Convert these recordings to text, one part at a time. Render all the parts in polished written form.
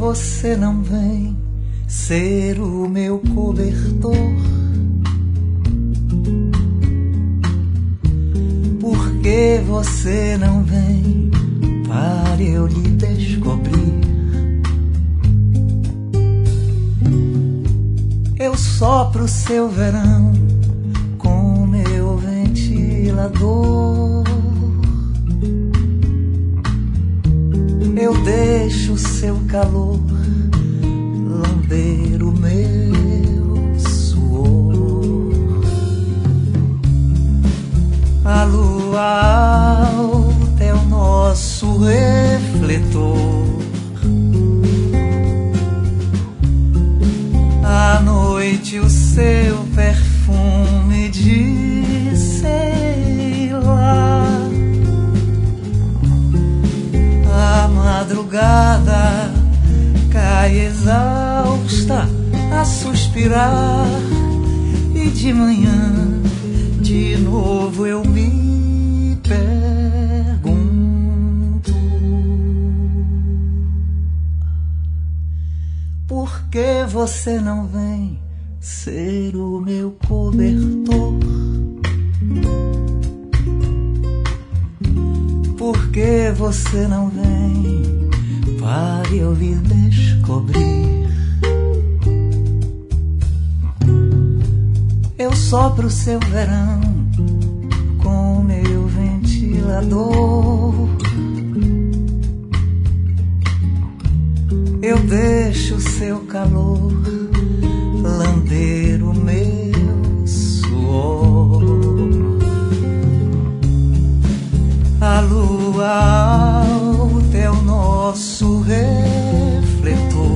você não vem ser o meu cobertor? Por que você não vem para eu lhe descobrir? Eu sopro seu verão com meu ventilador. Eu deixo seu calor lamber o meu suor. A lua alta é o nosso refletor. À noite o seu perfume de sei lá. A madrugada cai exausta a suspirar, e de manhã de novo eu me pergunto: por que você não vem ser o meu cobertor? Por que você não vem para eu lhe descobrir? Eu sopro seu verão com meu ventilador. Eu deixo seu calor lamber o meu suor. A lua alta é o nosso refletor.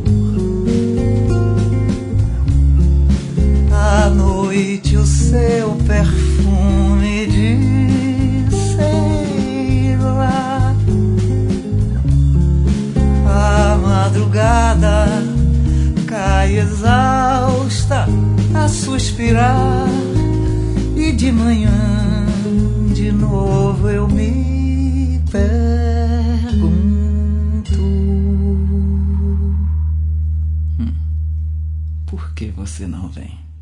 À noite o seu perfume de sei lá. A madrugada cai exausta a suspirar, e de manhã de novo eu me pergunto: por que você não vem?